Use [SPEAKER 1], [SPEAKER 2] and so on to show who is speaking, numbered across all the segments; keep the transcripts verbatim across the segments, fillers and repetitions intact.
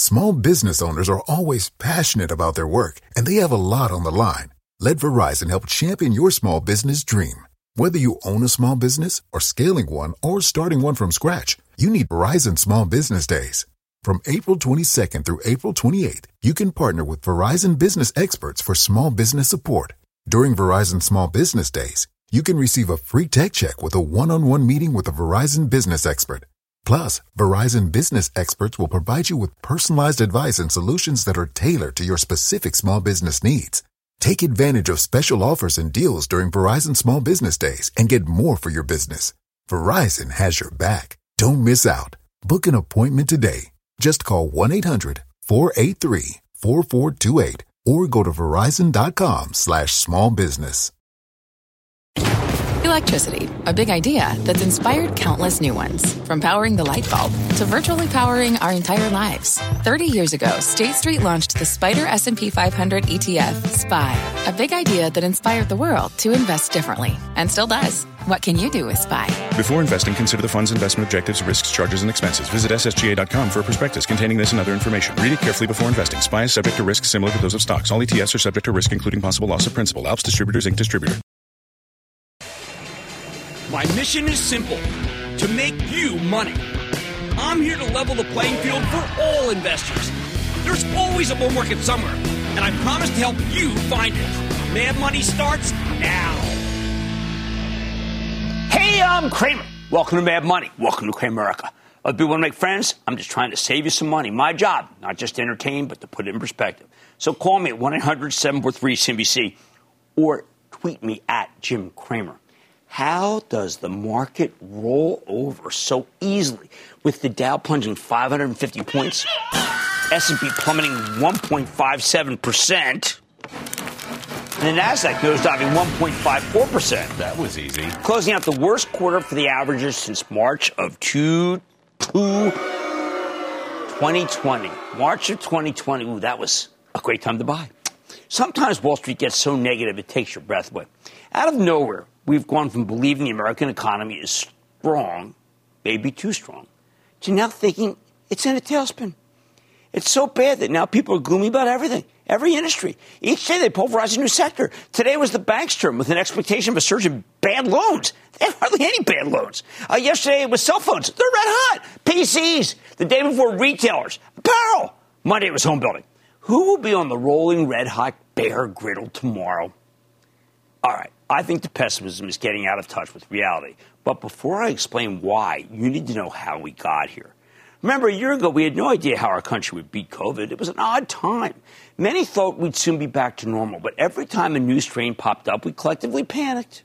[SPEAKER 1] Small business owners are always passionate about their work, and they have a lot on the line. Let Verizon help champion your small business dream. Whether you own a small business or scaling one or starting one from scratch, you need Verizon Small Business Days. From April twenty-second through April twenty-eighth, you can partner with Verizon business experts for small business support. During Verizon Small Business Days, you can receive a free tech check with a one-on-one meeting with a Verizon business expert. Plus, Verizon business experts will provide you with personalized advice and solutions that are tailored to your specific small business needs. Take advantage of special offers and deals during Verizon Small Business Days and get more for your business. Verizon has your back. Don't miss out. Book an appointment today. Just call one eight hundred four eight three four four two eight or go to verizon.com slash small business.
[SPEAKER 2] Electricity, a big idea that's inspired countless new ones. From powering the light bulb to virtually powering our entire lives. thirty years ago, State Street launched the Spider S and P five hundred E T F, S P Y, a big idea that inspired the world to invest differently, and still does. What can you do with S P Y?
[SPEAKER 3] Before investing, consider the fund's investment objectives, risks, charges, and expenses. Visit S S G A dot com for a prospectus containing this and other information. Read it carefully before investing. S P Y is subject to risks similar to those of stocks. All E T Fs are subject to risk, including possible loss of principal. Alps Distributors, Incorporated. Distributor.
[SPEAKER 4] My mission is simple, to make you money. I'm here to level the playing field for all investors. There's always a bull market somewhere, and I promise to help you find it. Mad Money starts now. Hey, I'm Kramer. Welcome to Mad Money. Welcome to Kramerica. Other people want to make friends? I'm just trying to save you some money. My job, not just to entertain, but to put it in perspective. So call me at one eight hundred seven four three C N B C or tweet me at Jim Cramer. How does the market roll over so easily with the Dow plunging five hundred fifty points, S and P plummeting one point five seven percent, and the NASDAQ nosediving one point five four percent?
[SPEAKER 5] That was easy.
[SPEAKER 4] Closing out the worst quarter for the averages since March of twenty twenty. March of twenty twenty. Ooh, that was a great time to buy. Sometimes Wall Street gets so negative it takes your breath away. Out of nowhere, we've gone from believing the American economy is strong, maybe too strong, to now thinking it's in a tailspin. It's so bad that now people are gloomy about everything, every industry. Each day they pulverize a new sector. Today was the bank's turn with an expectation of a surge in bad loans. They have hardly any bad loans. Uh, yesterday it was cell phones. They're red hot. P Cs. The day before, retailers. Apparel. Monday it was home building. Who will be on the rolling red hot bear griddle tomorrow? All right. I think the pessimism is getting out of touch with reality. But before I explain why, you need to know how we got here. Remember, a year ago, we had no idea how our country would beat COVID. It was an odd time. Many thought we'd soon be back to normal. But every time a new strain popped up, we collectively panicked.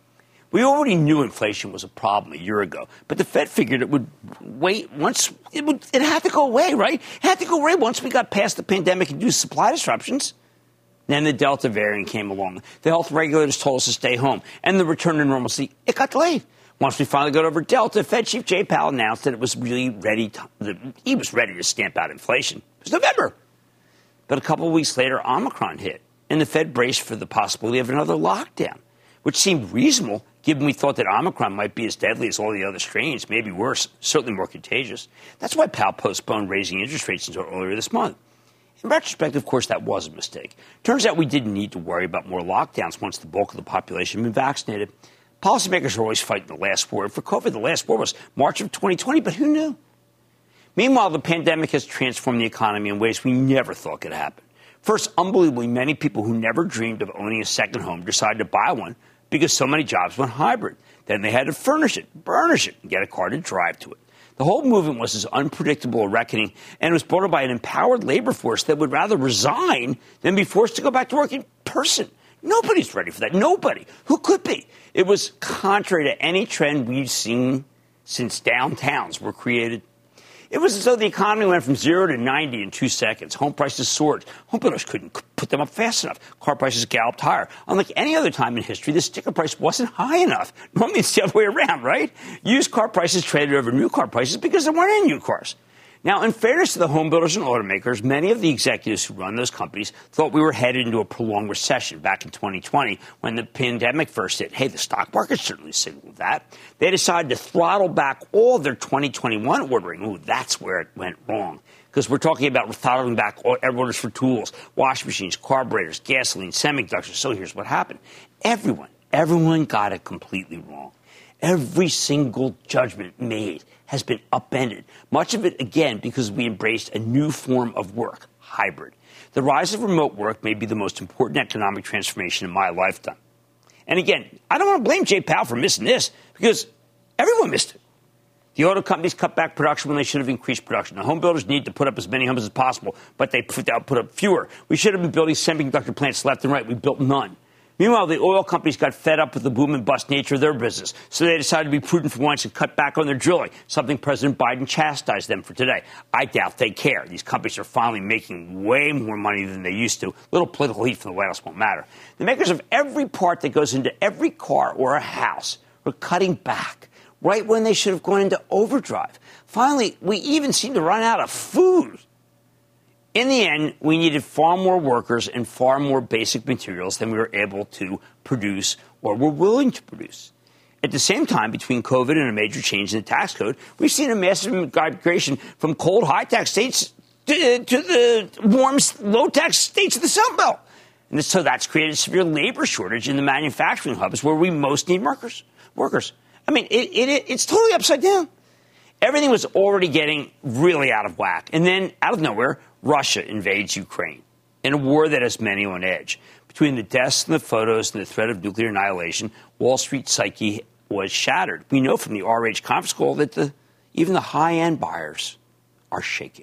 [SPEAKER 4] We already knew inflation was a problem a year ago. But the Fed figured it would wait once it would. It had to go away, right? It had to go away once we got past the pandemic and induced supply disruptions. Then the Delta variant came along. The health regulators told us to stay home. And the return to normalcy, it got delayed. Once we finally got over Delta, Fed Chief Jay Powell announced that it was really ready to, that he was ready to stamp out inflation. It was November. But a couple of weeks later, Omicron hit. And the Fed braced for the possibility of another lockdown, which seemed reasonable given we thought that Omicron might be as deadly as all the other strains, maybe worse, certainly more contagious. That's why Powell postponed raising interest rates until earlier this month. In retrospect, of course, that was a mistake. Turns out we didn't need to worry about more lockdowns once the bulk of the population had been vaccinated. Policymakers are always fighting the last war. For COVID, the last war was March of twenty twenty, but who knew? Meanwhile, the pandemic has transformed the economy in ways we never thought could happen. First, unbelievably, many people who never dreamed of owning a second home decided to buy one because so many jobs went hybrid. Then they had to furnish it, burnish it, and get a car to drive to it. The whole movement was as unpredictable a reckoning, and it was brought by an empowered labor force that would rather resign than be forced to go back to work in person. Nobody's ready for that. Nobody. Who could be? It was contrary to any trend we've seen since downtowns were created. It was as though the economy went from zero to ninety in two seconds. Home prices soared. Home builders couldn't put them up fast enough. Car prices galloped higher. Unlike any other time in history, the sticker price wasn't high enough. Normally it's the other way around, right? Used car prices traded over new car prices because there weren't any new cars. Now, in fairness to the home builders and automakers, many of the executives who run those companies thought we were headed into a prolonged recession back in twenty twenty when the pandemic first hit. Hey, the stock market certainly signaled that. They decided to throttle back all of their twenty twenty-one ordering. Ooh, that's where it went wrong. because we're talking about throttling back orders for tools, washing machines, carburetors, gasoline, semiconductors. So here's what happened. Everyone, everyone got it completely wrong. Every single judgment made has been upended. Much of it, again, because we embraced a new form of work, hybrid. The rise of remote work may be the most important economic transformation in my lifetime. And again, I don't want to blame Jay Powell for missing this, because everyone missed it. The auto companies cut back production when they should have increased production. The home builders need to put up as many homes as possible, but they put up fewer. We should have been building semiconductor plants left and right. We built none. Meanwhile, the oil companies got fed up with the boom and bust nature of their business, so they decided to be prudent for once and cut back on their drilling, something President Biden chastised them for today. I doubt they care. These companies are finally making way more money than they used to. Little political heat from the White House won't matter. The makers of every part that goes into every car or a house are cutting back, right when they should have gone into overdrive. Finally, we even seem to run out of food. In the end, we needed far more workers and far more basic materials than we were able to produce or were willing to produce. At the same time, between COVID and a major change in the tax code, we've seen a massive migration from cold, high-tax states to, to the warm, low-tax states of the Sun Belt. And so that's created a severe labor shortage in the manufacturing hubs where we most need workers. Workers. I mean, it, it, it's totally upside down. Everything was already getting really out of whack. And then, out of nowhere, Russia invades Ukraine in a war that has many on edge. Between the deaths and the photos and the threat of nuclear annihilation, Wall Street psyche was shattered. We know from the R H conference call that the, even the high-end buyers are shaking.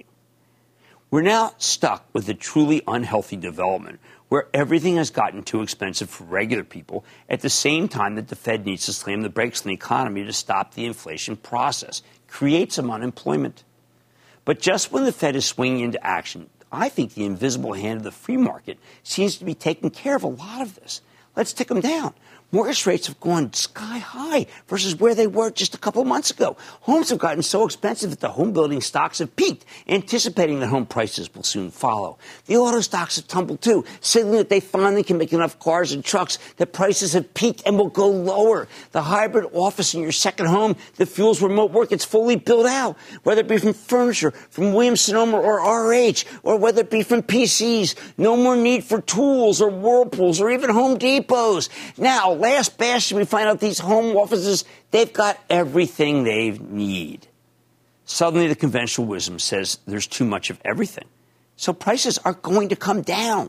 [SPEAKER 4] We're now stuck with a truly unhealthy development where everything has gotten too expensive for regular people at the same time that the Fed needs to slam the brakes on the economy to stop the inflation process, create some unemployment. But just when the Fed is swinging into action, I think the invisible hand of the free market seems to be taking care of a lot of this. Let's tick them down. Mortgage rates have gone sky high versus where they were just a couple of months ago. Homes have gotten so expensive that the home building stocks have peaked, anticipating that home prices will soon follow. The auto stocks have tumbled too, signaling that they finally can make enough cars and trucks that prices have peaked and will go lower. The hybrid office in your second home that fuels remote work, it's fully built out, whether it be from furniture, from Williams-Sonoma or R H, or whether it be from P Cs. No more need for tools or Whirlpools or even Home Depots. Now, last bastion, we find out these home offices, they've got everything they need. Suddenly, the conventional wisdom says there's too much of everything. So prices are going to come down.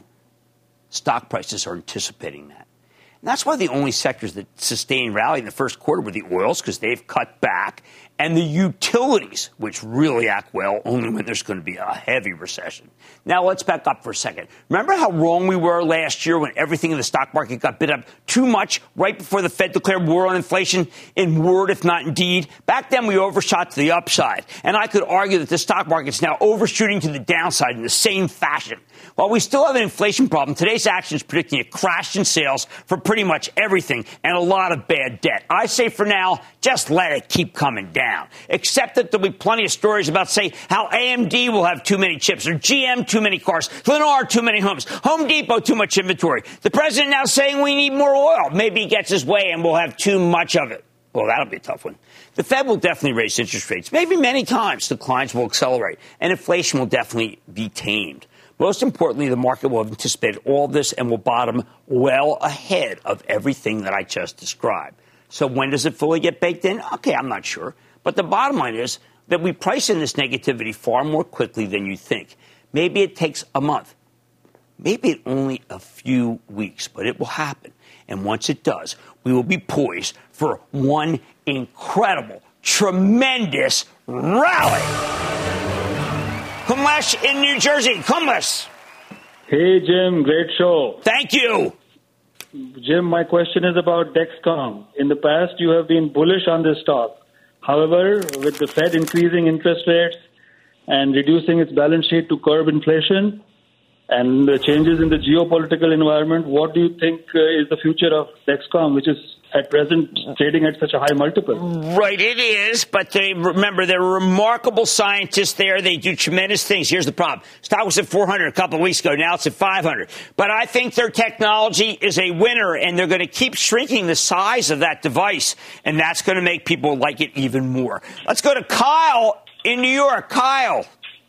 [SPEAKER 4] Stock prices are anticipating that. And that's why the only sectors that sustained rally in the first quarter were the oils, because they've cut back, and the utilities, which really act well only when there's going to be a heavy recession. Now, let's back up for a second. Remember how wrong we were last year when everything in the stock market got bid up too much right before the Fed declared war on inflation, in word, if not in deed? Back then, we overshot to the upside. And I could argue that the stock market's now overshooting to the downside in the same fashion. While we still have an inflation problem, today's action is predicting a crash in sales for pretty much everything and a lot of bad debt. I say for now, just let it keep coming down. Except that there'll be plenty of stories about, say, how A M D will have too many chips, or G M too many cars, Lennar too many homes, Home Depot too much inventory. The president now saying we need more oil. Maybe he gets his way and we'll have too much of it. Well, that'll be a tough one. The Fed will definitely raise interest rates, maybe many times. Declines will accelerate, and inflation will definitely be tamed. Most importantly, the market will have anticipated all this and will bottom well ahead of everything that I just described. So when does it fully get baked in? Okay, I'm not sure. But the bottom line is that we price in this negativity far more quickly than you think. Maybe it takes a month. Maybe only a few weeks, but it will happen. And once it does, we will be poised for one incredible, tremendous rally. Kumlesh in New Jersey. Kumlesh.
[SPEAKER 5] Hey, Jim. Great show.
[SPEAKER 4] Thank you.
[SPEAKER 5] Jim, my question is about Dexcom. In the past, you have been bullish on this stock. However, with the Fed increasing interest rates and reducing its balance sheet to curb inflation and the changes in the geopolitical environment, what do you think uh, is the future of Dexcom, which is at present trading at such a high multiple?
[SPEAKER 4] Right, it is. But they, remember, they're remarkable scientists there. They do tremendous things. Here's the problem. Stock was at four hundred a couple of weeks ago. Now it's at five hundred. But I think their technology is a winner, and they're going to keep shrinking the size of that device. And that's going to make people like it even more. Let's go to Kyle in New York. Kyle.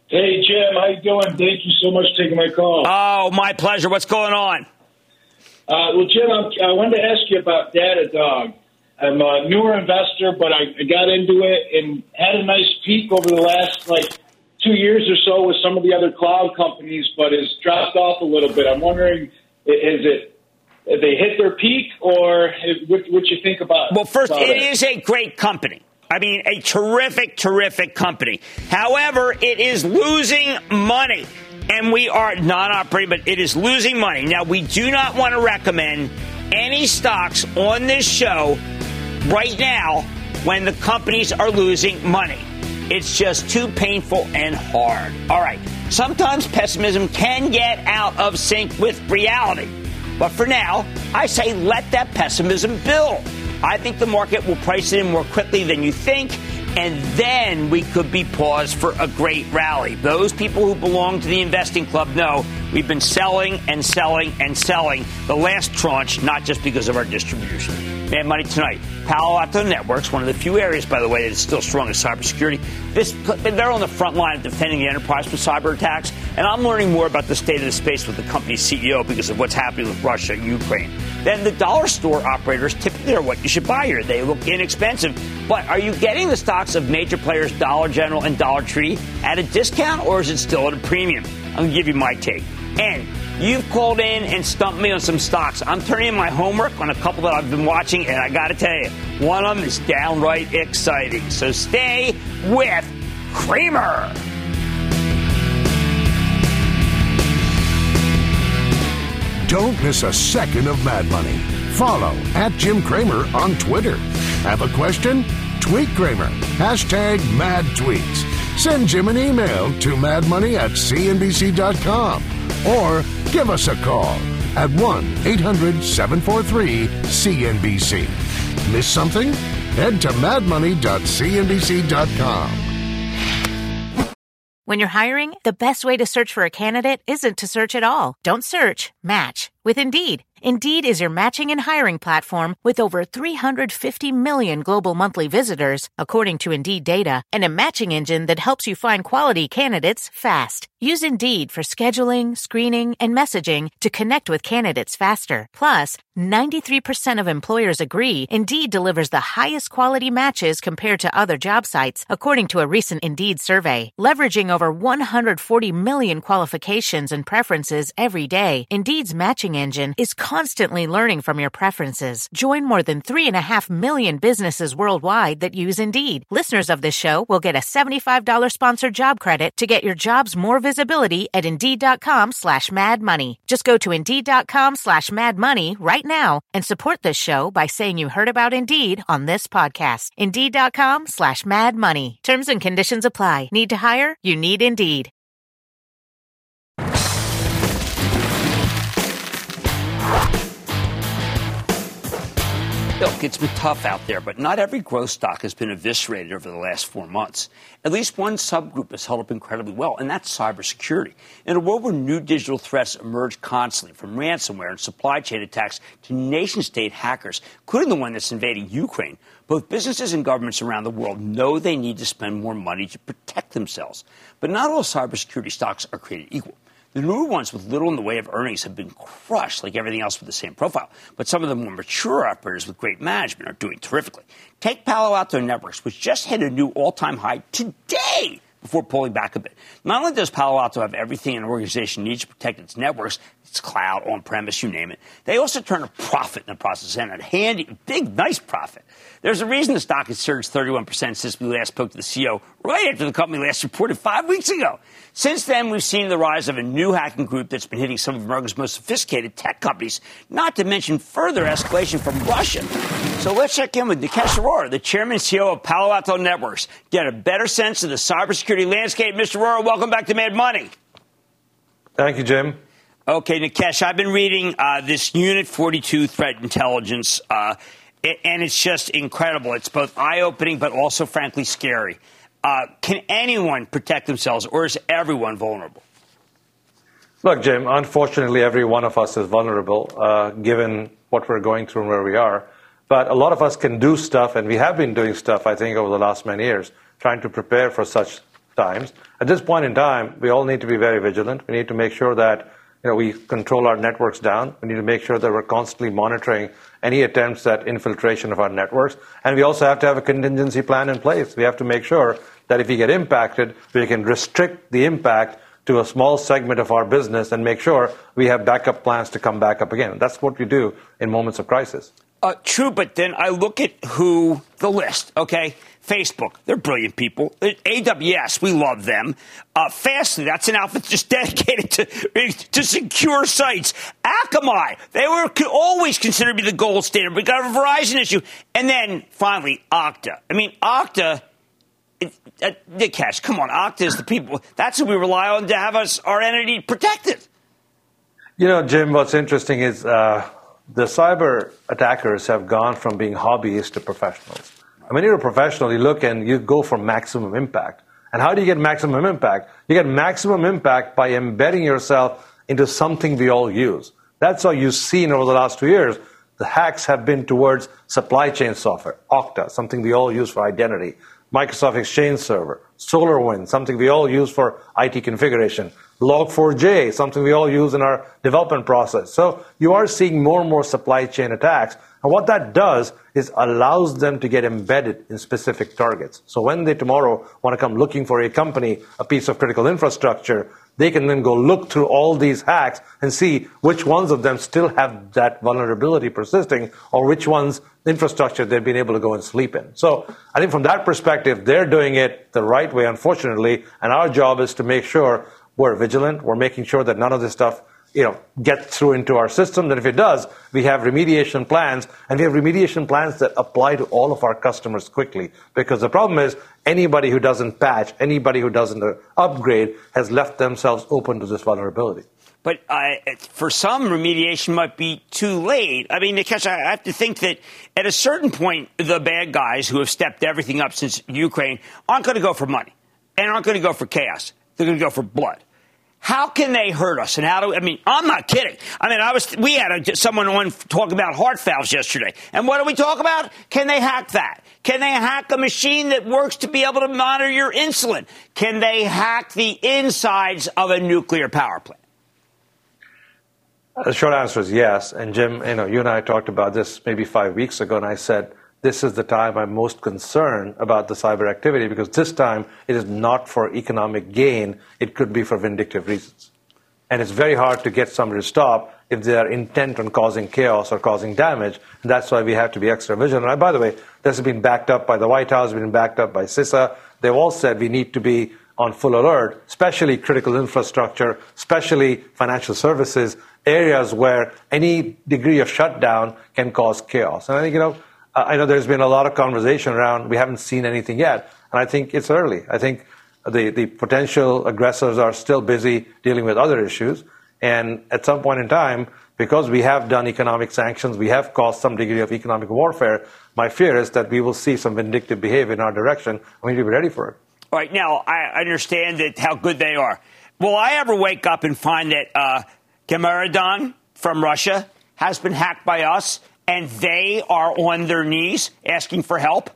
[SPEAKER 6] Hey, Jim, how you doing? Thank you so much for taking my call.
[SPEAKER 4] Oh, my pleasure. What's going on?
[SPEAKER 6] Uh, well, Jim, I'm, I wanted to ask you about Datadog. I'm a newer investor, but I, I got into it and had a nice peak over the last, like, two years or so with some of the other cloud companies, but has dropped off a little bit. I'm wondering, is it, have they hit their peak, or what, what you think about?
[SPEAKER 4] Well, first,
[SPEAKER 6] about
[SPEAKER 4] it,
[SPEAKER 6] it
[SPEAKER 4] is a great company. I mean, a terrific, terrific company. However, it is losing money, and we are non-operating, but it is losing money. Now, we do not want to recommend any stocks on this show right now when the companies are losing money. It's just too painful and hard. All right. Sometimes pessimism can get out of sync with reality. But for now, I say let that pessimism build. I think the market will price it in more quickly than you think, and then we could be poised for a great rally. Those people who belong to the investing club know we've been selling and selling and selling the last tranche, not just because of our distribution. Mad Money tonight. Palo Alto Networks, one of the few areas, by the way, that is still strong is cybersecurity. This, they're on the front line of defending the enterprise from cyber attacks, and I'm learning more about the state of the space with the company's C E O because of what's happening with Russia and Ukraine. Then the dollar store operators typically are what you should buy here. They look inexpensive, but are you getting the stocks of major players Dollar General and Dollar Tree at a discount, or is it still at a premium? I'm going to give you my take. And you've called in and stumped me on some stocks. I'm turning in my homework on a couple that I've been watching, and I got to tell you, one of them is downright exciting. So stay with Cramer.
[SPEAKER 7] Don't miss a second of Mad Money. Follow at Jim Cramer on Twitter. Have a question? Tweet Cramer. Hashtag Mad Tweets. Send Jim an email to madmoney at c n b c dot com or give us a call at one eight hundred seven four three C N B C. Miss something? Head to mad money dot c n b c dot com.
[SPEAKER 8] When you're hiring, the best way to search for a candidate isn't to search at all. Don't search, match with Indeed. Indeed is your matching and hiring platform with over three hundred fifty million global monthly visitors, according to Indeed data, and a matching engine that helps you find quality candidates fast. Use Indeed for scheduling, screening, and messaging to connect with candidates faster. Plus, ninety-three percent of employers agree Indeed delivers the highest quality matches compared to other job sites, according to a recent Indeed survey. Leveraging over one hundred forty million qualifications and preferences every day, Indeed's matching engine is constantly learning from your preferences. Join more than three and a half million businesses worldwide that use Indeed. Listeners of this show will get a seventy-five dollars sponsored job credit to get your jobs more visibility at Indeed.com slash Mad Money. Just go to Indeed.com slash Mad Money right now and support this show by saying you heard about Indeed on this podcast. Indeed.com slash Mad Money. Terms and conditions apply. Need to hire? You need Indeed.
[SPEAKER 4] Look, it's been tough out there, but not every growth stock has been eviscerated over the last four months. At least one subgroup has held up incredibly well, and that's cybersecurity. In a world where new digital threats emerge constantly, from ransomware and supply chain attacks to nation-state hackers, including the one that's invading Ukraine, both businesses and governments around the world know they need to spend more money to protect themselves. But not all cybersecurity stocks are created equal. The newer ones with little in the way of earnings have been crushed like everything else with the same profile. But some of the more mature operators with great management are doing terrifically. Take Palo Alto Networks, which just hit a new all-time high today before pulling back a bit. Not only does Palo Alto have everything an organization needs to protect its networks, its cloud, on-premise, you name it, they also turn a profit in the process, and a handy, big, nice profit. There's a reason the stock has surged thirty-one percent since we last spoke to the C E O, right after the company last reported five weeks ago. Since then, we've seen the rise of a new hacking group that's been hitting some of America's most sophisticated tech companies, not to mention further escalation from Russia. So let's check in with Nikesh Arora, the chairman and C E O of Palo Alto Networks, get a better sense of the cybersecurity landscape. Mister Arora, welcome back to Mad Money.
[SPEAKER 9] Thank you, Jim.
[SPEAKER 4] Okay, Nikesh, I've been reading uh, this Unit forty-two threat intelligence, uh, it, and it's just incredible. It's both eye-opening but also, frankly, scary. Uh, can anyone protect themselves, or is everyone vulnerable?
[SPEAKER 9] Look, Jim, unfortunately, every one of us is vulnerable, uh, given what we're going through and where we are. But a lot of us can do stuff, and we have been doing stuff, I think, over the last many years, trying to prepare for such times. At this point in time, we all need to be very vigilant. We need to make sure that you know, we control our networks down. We need to make sure that we're constantly monitoring any attempts at infiltration of our networks. And we also have to have a contingency plan in place. We have to make sure that if we get impacted, we can restrict the impact to a small segment of our business and make sure we have backup plans to come back up again. That's what we do in moments of crisis.
[SPEAKER 4] Uh, true, but then I look at who the list, okay? Facebook, they're brilliant people. A W S, we love them. Uh, Fastly, that's an outfit just dedicated to, to secure sites. Akamai, they were always considered to be the gold standard. We got a Verizon issue. And then, finally, Okta. I mean, Okta, it, uh, Nikesh, come on, Okta is the people. That's who we rely on to have us, our entity protected.
[SPEAKER 9] You know, Jim, what's interesting is uh, the cyber attackers have gone from being hobbyists to professionals. I mean, you're a professional, you look and you go for maximum impact. And how do you get maximum impact? You get maximum impact by embedding yourself into something we all use. That's how you've seen over the last two years. The hacks have been towards supply chain software, Okta, something we all use for identity, Microsoft Exchange Server, SolarWinds, something we all use for I T configuration, log four j, something we all use in our development process. So you are seeing more and more supply chain attacks. And what that does is allows them to get embedded in specific targets. So when they tomorrow want to come looking for a company, a piece of critical infrastructure, they can then go look through all these hacks and see which ones of them still have that vulnerability persisting or which ones infrastructure they've been able to go and sleep in. So I think from that perspective, they're doing it the right way, unfortunately. And our job is to make sure we're vigilant. We're making sure that none of this stuff you know, get through into our system. And if it does, we have remediation plans, and we have remediation plans that apply to all of our customers quickly. Because the problem is anybody who doesn't patch, anybody who doesn't upgrade has left themselves open to this vulnerability.
[SPEAKER 4] But uh, for some, remediation might be too late. I mean, Nikesh, I have to think that at a certain point, the bad guys who have stepped everything up since Ukraine aren't going to go for money and aren't going to go for chaos. They're going to go for blood. How can they hurt us? And how do I mean? I'm not kidding. I mean, I was. We had a, someone on talking about heart valves yesterday, and what do we talk about? Can they hack that? Can they hack a machine that works to be able to monitor your insulin? Can they hack the insides of a nuclear power plant?
[SPEAKER 9] The short answer is yes. And Jim, you know, you and I talked about this maybe five weeks ago, and I said this is the time I'm most concerned about the cyber activity because this time it is not for economic gain. It could be for vindictive reasons. And it's very hard to get somebody to stop if they are intent on causing chaos or causing damage. And that's why we have to be extra vigilant. And by the way, this has been backed up by the White House, been backed up by CISA. They've all said we need to be on full alert, especially critical infrastructure, especially financial services, areas where any degree of shutdown can cause chaos. And I think, you know, I know there's been a lot of conversation around, we haven't seen anything yet, and I think it's early. I think the, the potential aggressors are still busy dealing with other issues, and at some point in time, because we have done economic sanctions, we have caused some degree of economic warfare, my fear is that we will see some vindictive behavior in our direction, and we need to be ready for it.
[SPEAKER 4] All right, now, I understand that how good they are. Will I ever wake up and find that uh, Gamaredon from Russia has been hacked by us, and they are on their knees asking for help?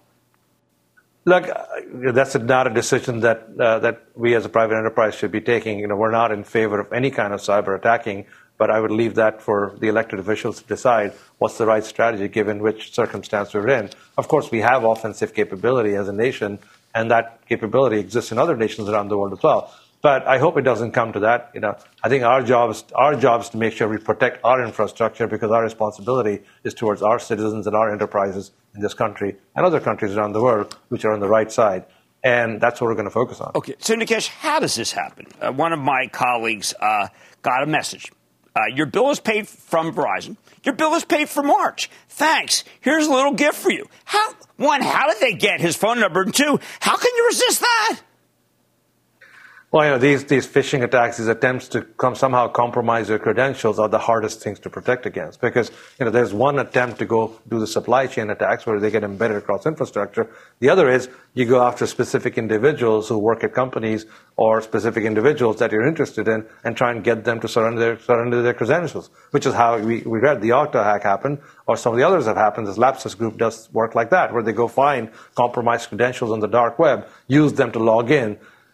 [SPEAKER 9] Look, that's not a decision that uh, that we as a private enterprise should be taking. You know, we're not in favor of any kind of cyber attacking, but I would leave that for the elected officials to decide what's the right strategy given which circumstance we're in. Of course, we have offensive capability as a nation, and that capability exists in other nations around the world as well. But I hope it doesn't come to that. You know, I think our job is, our job is to make sure we protect our infrastructure because our responsibility is towards our citizens and our enterprises in this country and other countries around the world which are on the right side. And that's what we're going to focus on.
[SPEAKER 4] Okay. So, Nikesh, how does this happen? Uh, one of my colleagues uh, got a message. Uh, your bill is paid from Verizon. Your bill is paid for March. Thanks. Here's a little gift for you. How? One, how did they get his phone number? And two, how can you resist that?
[SPEAKER 9] Well, you know, these, these phishing attacks, these attempts to come somehow compromise your credentials are the hardest things to protect against because, you know, there's one attempt to go do the supply chain attacks where they get embedded across infrastructure. The other is you go after specific individuals who work at companies or specific individuals that you're interested in and try and get them to surrender their, surrender their credentials, which is how we, we read the Okta hack happen or some of the others have happened. This Lapsus group does work like that, where they go find compromised credentials on the dark web, use them to log in,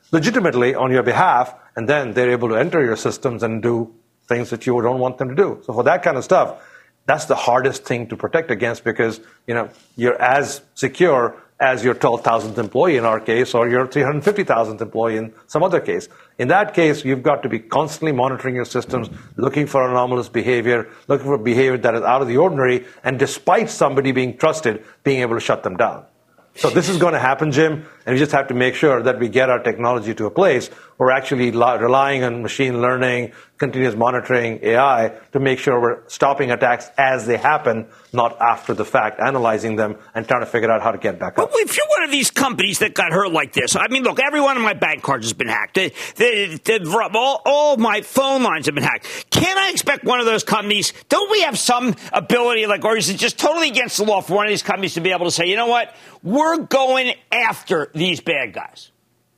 [SPEAKER 9] legitimately on your behalf, and then they're able to enter your systems and do things that you don't want them to do. So for that kind of stuff, that's the hardest thing to protect against, because, you know, you're as secure as your twelve thousandth employee in our case, or your three hundred fifty thousandth employee in some other case. In that case, you've got to be constantly monitoring your systems, looking for anomalous behavior, looking for behavior that is out of the ordinary, and despite somebody being trusted, being able to shut them down. So this is going to happen, Jim, and we just have to make sure that we get our technology to a place where we're actually relying on machine learning, continuous monitoring, A I, to make sure we're stopping attacks as they happen, not after the fact, analyzing them and trying to figure out how to get back up.
[SPEAKER 4] Well, if you're one of these companies that got hurt like this, I mean, look, every one of my bank cards has been hacked. The, the, the, all, all my phone lines have been hacked. Can I expect one of those companies, don't we have some ability, like, or is it just totally against the law for one of these companies to be able to say, you know what, we're going after these bad guys?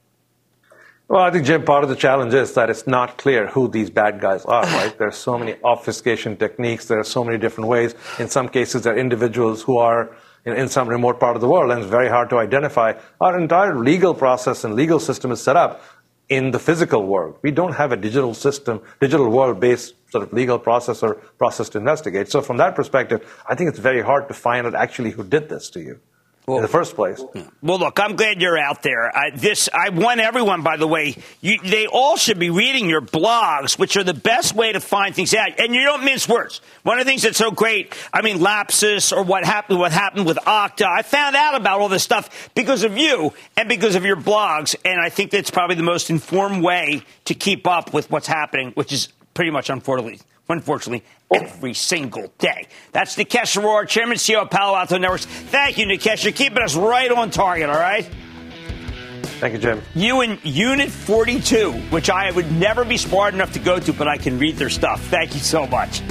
[SPEAKER 9] Well, I think, Jim, part of the challenge is that it's not clear who these bad guys are, right? There's so many obfuscation techniques. There are so many different ways. In some cases, there are individuals who are in, in some remote part of the world, and it's very hard to identify. Our entire legal process and legal system is set up in the physical world. We don't have a digital system, digital world-based sort of legal process or process to investigate. So from that perspective, I think it's very hard to find out actually who did this to you. Well, in the first place.
[SPEAKER 4] Well, look, I'm glad you're out there. I, this, I want everyone, by the way, you, they all should be reading your blogs, which are the best way to find things out. And you don't mince words. One of the things that's so great, I mean, Lapsus or what happened, what happened with Okta, I found out about all this stuff because of you and because of your blogs. And I think that's probably the most informed way to keep up with what's happening, which is pretty much, unfortunately, unfortunately, every single day. That's Nikesh Arora, Chairman and C E O of Palo Alto Networks. Thank you, Nikesh. You're keeping us right on target, all right?
[SPEAKER 9] Thank you, Jim.
[SPEAKER 4] You in Unit forty-two, which I would never be smart enough to go to, but I can read their stuff. Thank you so much.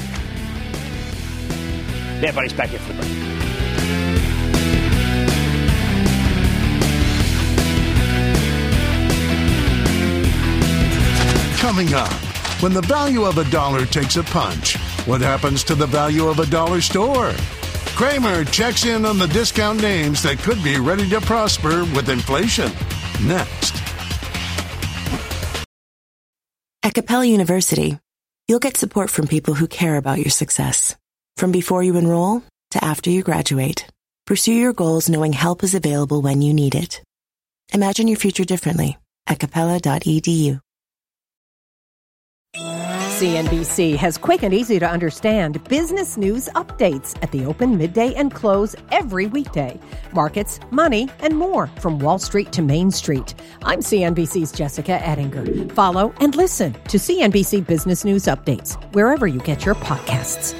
[SPEAKER 4] Yeah, buddy's back here for the break.
[SPEAKER 7] Coming up, when the value of a dollar takes a punch, what happens to the value of a dollar store? Cramer checks in on the discount names that could be ready to prosper with inflation. Next.
[SPEAKER 10] At Capella University, you'll get support from people who care about your success. From before you enroll to after you graduate, pursue your goals knowing help is available when you need it. Imagine your future differently at capella dot e d u.
[SPEAKER 11] C N B C has quick and easy to understand business news updates at the open, midday, and close every weekday. Markets, money, and more from Wall Street to Main Street. I'm C N B C's Jessica Ettinger. Follow and listen to C N B C Business News Updates wherever you get your podcasts.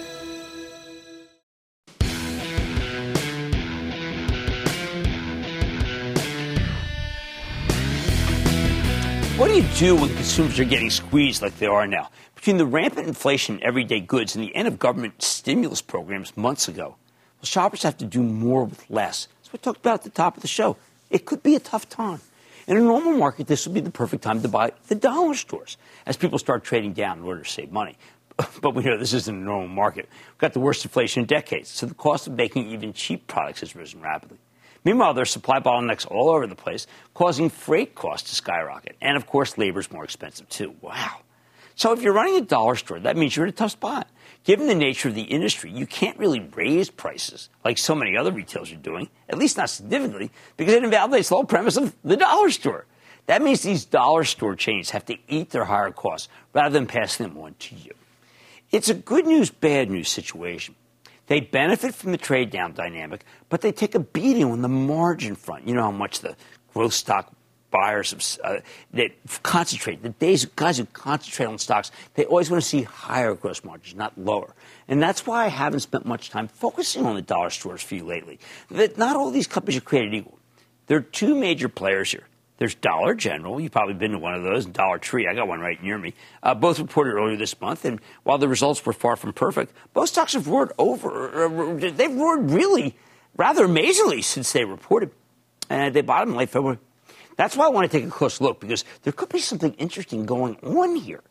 [SPEAKER 4] What do you do when consumers are getting squeezed like they are now? Between the rampant inflation in everyday goods and the end of government stimulus programs months ago, well, shoppers have to do more with less. That's what we talked about at the top of the show. It could be a tough time. In a normal market, this would be the perfect time to buy the dollar stores as people start trading down in order to save money. But we know this isn't a normal market. We've got the worst inflation in decades, so the cost of making even cheap products has risen rapidly. Meanwhile, there's supply bottlenecks all over the place, causing freight costs to skyrocket. And, of course, labor's more expensive, too. Wow. So if you're running a dollar store, that means you're in a tough spot. Given the nature of the industry, you can't really raise prices like so many other retailers are doing, at least not significantly, because it invalidates the whole premise of the dollar store. That means these dollar store chains have to eat their higher costs rather than passing them on to you. It's a good news, bad news situation. They benefit from the trade down dynamic, but they take a beating on the margin front. You know how much the growth stock buyers uh, that concentrate, the days guys who concentrate on stocks, they always want to see higher gross margins, not lower. And that's why I haven't spent much time focusing on the dollar stores for you lately. That not all these companies are created equal. There are two major players here. There's Dollar General. You've probably been to one of those. Dollar Tree. I got one right near me. Uh, both reported earlier this month. And while the results were far from perfect, both stocks have roared over. Uh, they've roared really rather amazingly since they reported. And they bottomed in late February. That's why I want to take a close look, because there could be something interesting going on here.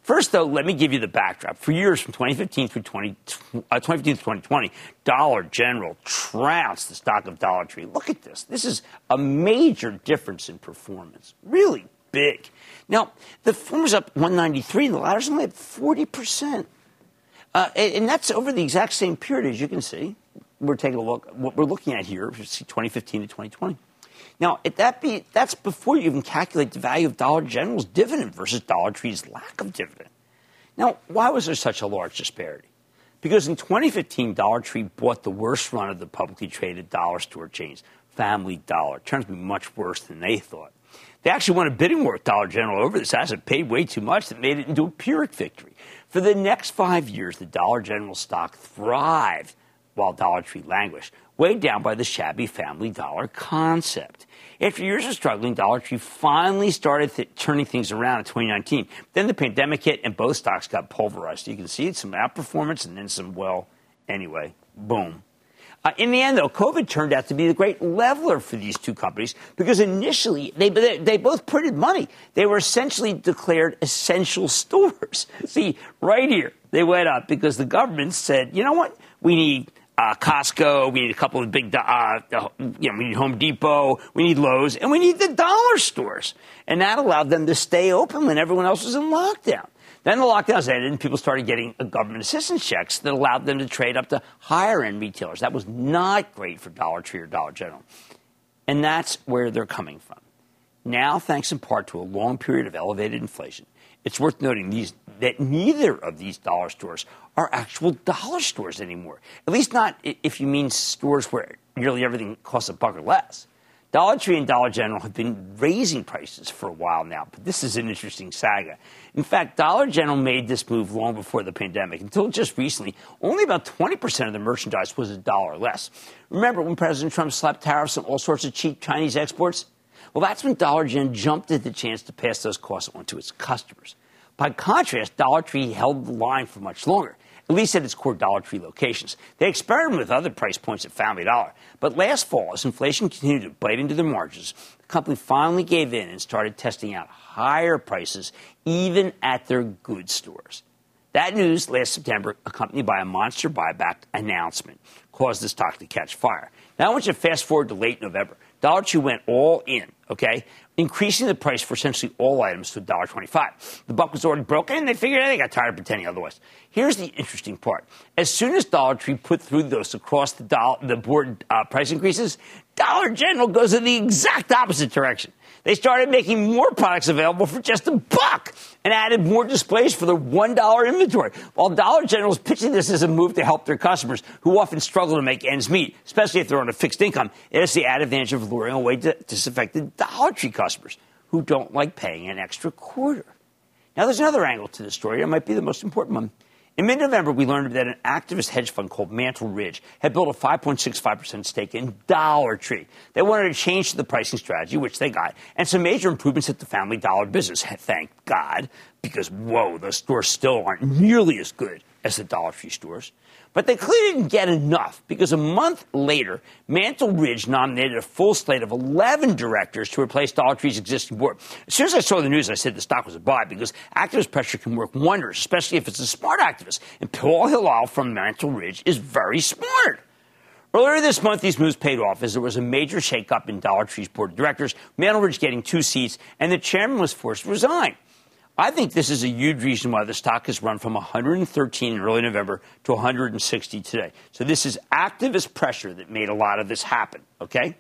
[SPEAKER 4] First, though, let me give you the backdrop. For years, from twenty fifteen through twenty, uh, twenty fifteen to twenty twenty, Dollar General trounced the stock of Dollar Tree. Look at this. This is a major difference in performance. Really big. Now, the former's up one ninety-three, and the latter's only at forty percent. Uh, and, and that's over the exact same period, as you can see. We're taking a look. What we're looking at here is twenty fifteen to twenty twenty. Now, if that be, that's before you even calculate the value of Dollar General's dividend versus Dollar Tree's lack of dividend. Now, why was there such a large disparity? Because in twenty fifteen, Dollar Tree bought the worst run of the publicly traded dollar store chains, Family Dollar. It turns out to be much worse than they thought. They actually won a bidding war with Dollar General over this asset, paid way too much, that made it into a Pyrrhic victory. For the next five years, the Dollar General stock thrived while Dollar Tree languished, weighed down by the shabby Family Dollar concept. After years of struggling, Dollar Tree finally started th- turning things around in twenty nineteen. Then the pandemic hit, and both stocks got pulverized. You can see it, some outperformance and then some, well, anyway, boom. Uh, in the end, though, COVID turned out to be the great leveler for these two companies because initially they, they, they both printed money. They were essentially declared essential stores. See, right here, they went up because the government said, you know what, we need Uh, Costco, we need a couple of big, uh, you know, we need Home Depot, we need Lowe's, and we need the dollar stores. And that allowed them to stay open when everyone else was in lockdown. Then the lockdowns ended and people started getting government assistance checks that allowed them to trade up to higher-end retailers. That was not great for Dollar Tree or Dollar General. And that's where they're coming from. Now, thanks in part to a long period of elevated inflation, it's worth noting these, that neither of these dollar stores are actual dollar stores anymore, at least not if you mean stores where nearly everything costs a buck or less. Dollar Tree and Dollar General have been raising prices for a while now, but this is an interesting saga. In fact, Dollar General made this move long before the pandemic. Until just recently, only about twenty percent of the merchandise was a dollar less. Remember when President Trump slapped tariffs on all sorts of cheap Chinese exports? Well, that's when Dollar Gen jumped at the chance to pass those costs on to its customers. By contrast, Dollar Tree held the line for much longer, at least at its core Dollar Tree locations. They experimented with other price points at Family Dollar. But last fall, as inflation continued to bite into their margins, the company finally gave in and started testing out higher prices, even at their good stores. That news last September, accompanied by a monster buyback announcement, caused the stock to catch fire. Now I want you to fast forward to late November. Dollar Tree went all in, okay, increasing the price for essentially all items to one dollar twenty-five. The buck was already broken, and they figured they got tired of pretending otherwise. Here's the interesting part. As soon as Dollar Tree put through those across the, dollar, the board uh, price increases, Dollar General goes in the exact opposite direction. They started making more products available for just a buck and added more displays for their one dollar inventory. While Dollar General is pitching this as a move to help their customers, who often struggle to make ends meet, especially if they're on a fixed income, it has the added advantage of luring away disaffected Dollar Tree customers who don't like paying an extra quarter. Now, there's another angle to this story. It might be the most important one. In mid-November, we learned that an activist hedge fund called Mantle Ridge had built a five point six five percent stake in Dollar Tree. They wanted to change the pricing strategy, which they got, and some major improvements at the Family Dollar business. Thank God, because, whoa, those stores still aren't nearly as good as the Dollar Tree stores. But they clearly didn't get enough, because a month later, Mantle Ridge nominated a full slate of eleven directors to replace Dollar Tree's existing board. As soon as I saw the news, I said the stock was a buy, because activist pressure can work wonders, especially if it's a smart activist. And Paul Hilal from Mantle Ridge is very smart. Earlier this month, these moves paid off as there was a major shakeup in Dollar Tree's board of directors, Mantle Ridge getting two seats, and the chairman was forced to resign. I think this is a huge reason why the stock has run from one hundred thirteen in early November to one hundred sixty today. So this is activist pressure that made a lot of this happen, okay?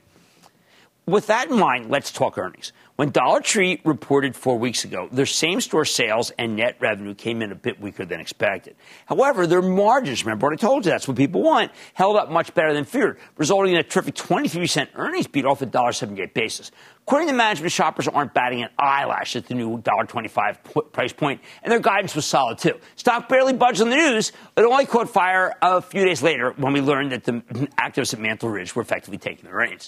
[SPEAKER 4] With that in mind, let's talk earnings. When Dollar Tree reported four weeks ago, their same-store sales and net revenue came in a bit weaker than expected. However, their margins, remember what I told you, that's what people want, held up much better than feared, resulting in a terrific twenty-three percent earnings beat off a one dollar seventy-eight basis. According to management, shoppers aren't batting an eyelash at the new one dollar twenty-five price point, and their guidance was solid, too. Stock barely budged on the news. It only caught fire a few days later when we learned that the activists at Mantle Ridge were effectively taking the reins.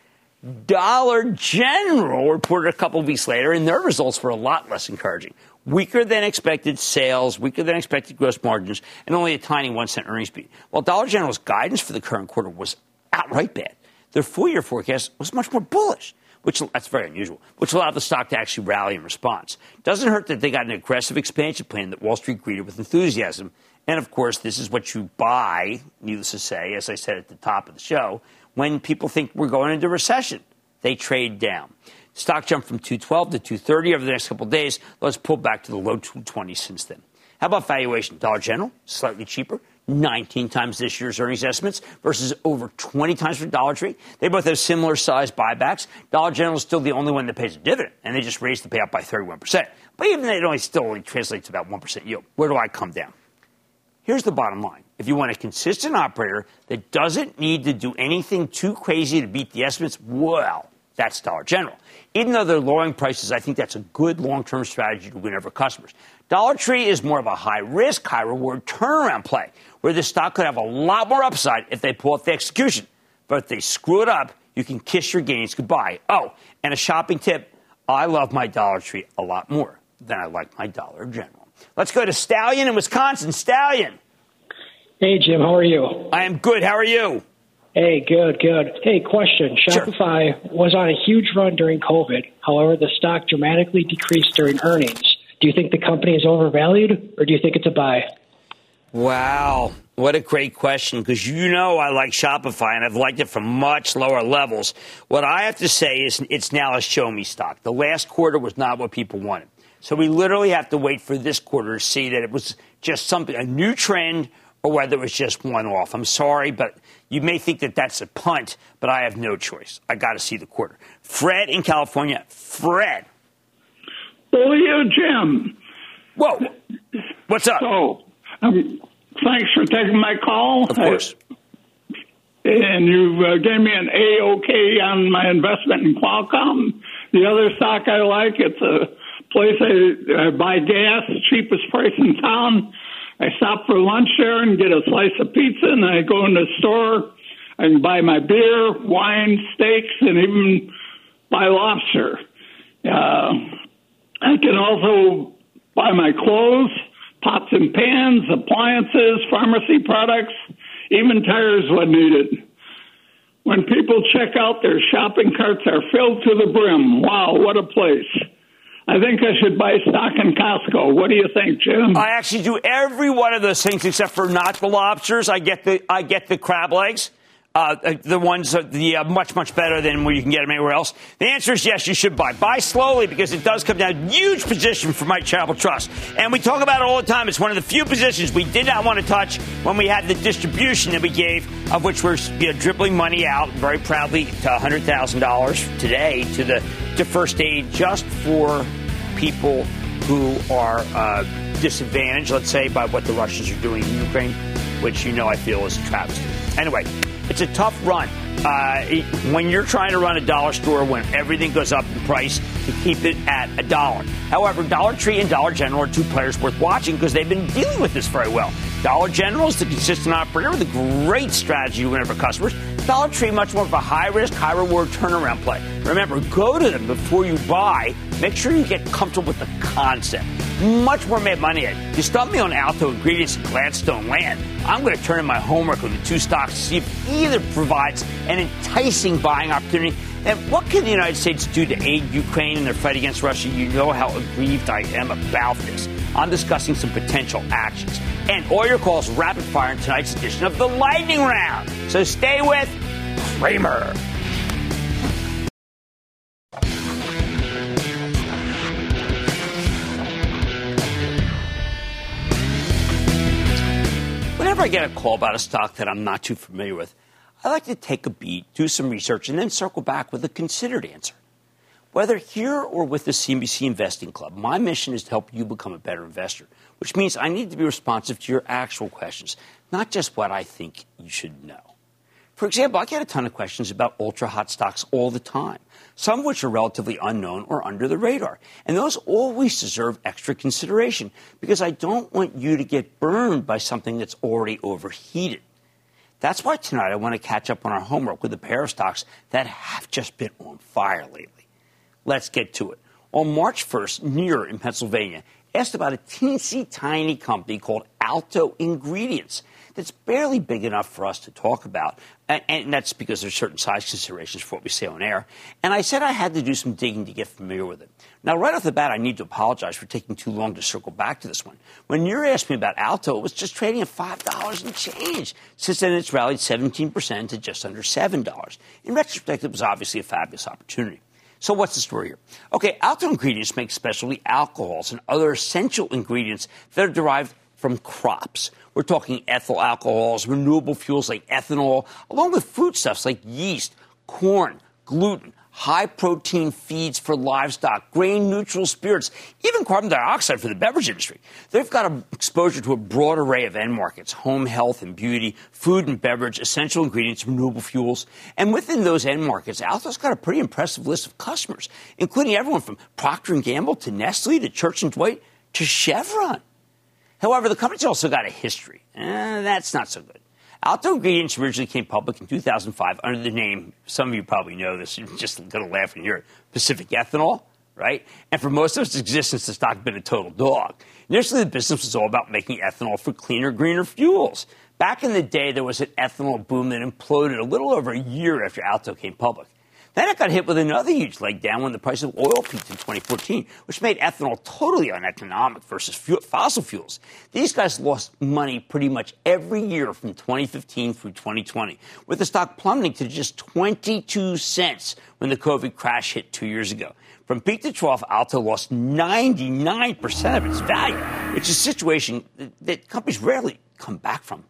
[SPEAKER 4] Dollar General reported a couple of weeks later, and their results were a lot less encouraging. Weaker than expected sales, weaker than expected gross margins, and only a tiny one cent earnings beat. While Dollar General's guidance for the current quarter was outright bad, their full-year forecast was much more bullish. which that's very unusual, which allowed the stock to actually rally in response. Doesn't hurt that they got an aggressive expansion plan that Wall Street greeted with enthusiasm. And, of course, this is what you buy, needless to say, as I said at the top of the show, when people think we're going into recession. They trade down. Stock jumped from two twelve to two thirty over the next couple of days. Let's pull back to the low two twenties since then. How about valuation? Dollar General, slightly cheaper, nineteen times this year's earnings estimates versus over twenty times for Dollar Tree. They both have similar size buybacks. Dollar General is still the only one that pays a dividend, and they just raised the payout by thirty-one percent. But even that, it only still only translates to about one percent yield. Where do I come down? Here's the bottom line. If you want a consistent operator that doesn't need to do anything too crazy to beat the estimates, well, that's Dollar General. Even though they're lowering prices, I think that's a good long-term strategy to win over customers. Dollar Tree is more of a high-risk, high-reward turnaround play, where the stock could have a lot more upside if they pull off the execution. But if they screw it up, you can kiss your gains goodbye. Oh, and a shopping tip, I love my Dollar Tree a lot more than I like my Dollar General. Let's go to Stallion in Wisconsin. Stallion.
[SPEAKER 12] Hey, Jim, how are you?
[SPEAKER 4] I am good. How are you?
[SPEAKER 12] Hey, good, good. Hey, question. Shopify sure. was on a huge run during COVID. However, the stock dramatically decreased during earnings. Do you think the company is overvalued, or do you think it's a buy?
[SPEAKER 4] Wow. What a great question, because you know I like Shopify, and I've liked it from much lower levels. What I have to say is it's now a show-me stock. The last quarter was not what people wanted. So we literally have to wait for this quarter to see that it was just something, a new trend, or whether it was just one-off. I'm sorry, but you may think that that's a punt, but I have no choice. I got to see the quarter. Fred in California. Fred.
[SPEAKER 13] Oh, yeah, Jim.
[SPEAKER 4] Whoa. What's up?
[SPEAKER 13] So, um, thanks for taking my call.
[SPEAKER 4] Of course.
[SPEAKER 13] I, and you uh, gave me an A-OK on my investment in Qualcomm. The other stock I like, it's a place I, I buy gas, cheapest price in town. I stop for lunch there and get a slice of pizza, and I go in the store. I can buy my beer, wine, steaks, and even buy lobster. Uh, I can also buy my clothes, pots and pans, appliances, pharmacy products, even tires when needed. When people check out, their shopping carts are filled to the brim. Wow, what a place. I think I should buy stock in Costco. What do you think, Jim?
[SPEAKER 4] I actually do every one of those things except for not the lobsters. I get the I get the crab legs. Uh, the ones are the uh, much, much better than where you can get them anywhere else. The answer is yes, you should buy. Buy slowly because it does come down. Huge position for Mike Charitable Trust. And we talk about it all the time. It's one of the few positions we did not want to touch when we had the distribution that we gave, of which we're you know, dribbling money out very proudly to one hundred thousand dollars today to the to First Aid just for people who are uh, disadvantaged, let's say, by what the Russians are doing in Ukraine, which you know I feel is a travesty. Anyway, it's a tough run. Uh, it, when you're trying to run a dollar store when everything goes up in price to keep it at a dollar. However, Dollar Tree and Dollar General are two players worth watching because they've been dealing with this very well. Dollar General is the consistent operator with a great strategy to win over customers. Dollar Tree, much more of a high-risk, high-reward turnaround play. Remember, go to them before you buy. Make sure you get comfortable with the concept. Much more made money at. You stump me on Alto Ingredients and Gladstone Land. I'm going to turn in my homework on the two stocks to see if either provides an enticing buying opportunity. And what can the United States do to aid Ukraine in their fight against Russia? You know how aggrieved I am about this. I'm discussing some potential actions. And all your calls rapid fire in tonight's edition of the Lightning Round. So stay with Cramer. Whenever I get a call about a stock that I'm not too familiar with, I like to take a beat, do some research, and then circle back with a considered answer. Whether here or with the C N B C Investing Club, my mission is to help you become a better investor, which means I need to be responsive to your actual questions, not just what I think you should know. For example, I get a ton of questions about ultra-hot stocks all the time, some of which are relatively unknown or under the radar. And those always deserve extra consideration because I don't want you to get burned by something that's already overheated. That's why tonight I want to catch up on our homework with a pair of stocks that have just been on fire lately. Let's get to it. On March first, Near in Pennsylvania asked about a teensy tiny company called Alto Ingredients that's barely big enough for us to talk about. And, and that's because there's certain size considerations for what we say on air. And I said I had to do some digging to get familiar with it. Now, right off the bat, I need to apologize for taking too long to circle back to this one. When you asked me about Alto, it was just trading at five dollars and change. Since then, it's rallied seventeen percent to just under seven dollars. In retrospect, it was obviously a fabulous opportunity. So what's the story here? Okay, Alto Ingredients makes specialty alcohols and other essential ingredients that are derived from crops. We're talking ethyl alcohols, renewable fuels like ethanol, along with foodstuffs like yeast, corn, gluten, high-protein feeds for livestock, grain-neutral spirits, even carbon dioxide for the beverage industry. They've got a exposure to a broad array of end markets: home, health, and beauty, food and beverage, essential ingredients, renewable fuels. And within those end markets, Alto's got a pretty impressive list of customers, including everyone from Procter and Gamble to Nestle to Church and Dwight to Chevron. However, the company's also got a history. Eh, that's not so good. Alto Ingredients originally came public in two thousand five under the name, some of you probably know this, you're just going to laugh when you hear it, Pacific Ethanol, right? And for most of its existence, the stock had been a total dog. Initially, the business was all about making ethanol for cleaner, greener fuels. Back in the day, there was an ethanol boom that imploded a little over a year after Alto came public. Then it got hit with another huge leg down when the price of oil peaked in twenty fourteen, which made ethanol totally uneconomic versus fuel, fossil fuels. These guys lost money pretty much every year from twenty fifteen through twenty twenty, with the stock plummeting to just twenty-two cents when the COVID crash hit two years ago. From peak to trough, Alto lost ninety-nine percent of its value, which is a situation that companies rarely come back from.